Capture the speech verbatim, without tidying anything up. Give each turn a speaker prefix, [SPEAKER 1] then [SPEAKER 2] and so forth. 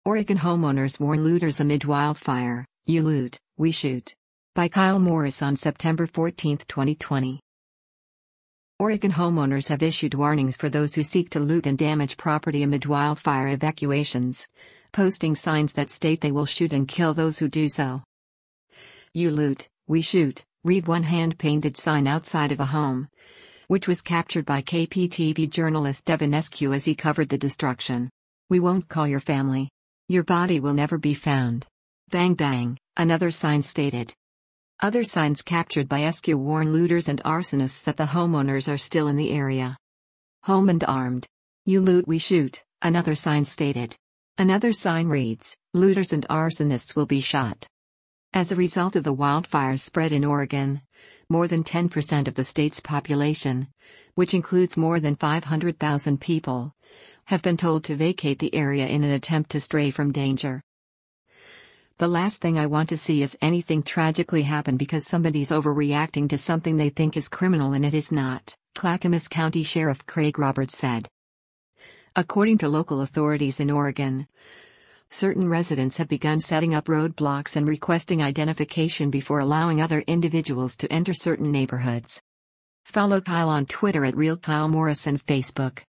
[SPEAKER 1] Oregon homeowners warn looters amid wildfire, "You loot, we shoot." By Kyle Morris on September fourteenth, twenty twenty. Oregon homeowners have issued warnings for those who seek to loot and damage property amid wildfire evacuations, posting signs that state they will shoot and kill those who do so. "You loot, we shoot," read one hand-painted sign outside of a home, which was captured by K P T V journalist Devin Eskew as he covered the destruction. "We won't call your family. Your body will never be found." "Bang bang," another sign stated. Other signs captured by Eskew warn looters and arsonists that the homeowners are still in the area. "Home and armed. You loot, we shoot," another sign stated. Another sign reads, "Looters and arsonists will be shot." As a result of the wildfires spread in Oregon, more than ten percent of the state's population, which includes more than five hundred thousand people, have been told to vacate the area in an attempt to stray from danger. "The last thing I want to see is anything tragically happen because somebody's overreacting to something they think is criminal and it is not," Clackamas County Sheriff Craig Roberts said. According to local authorities in Oregon, certain residents have begun setting up roadblocks and requesting identification before allowing other individuals to enter certain neighborhoods. Follow Kyle on Twitter at Real Kyle Morris and Facebook.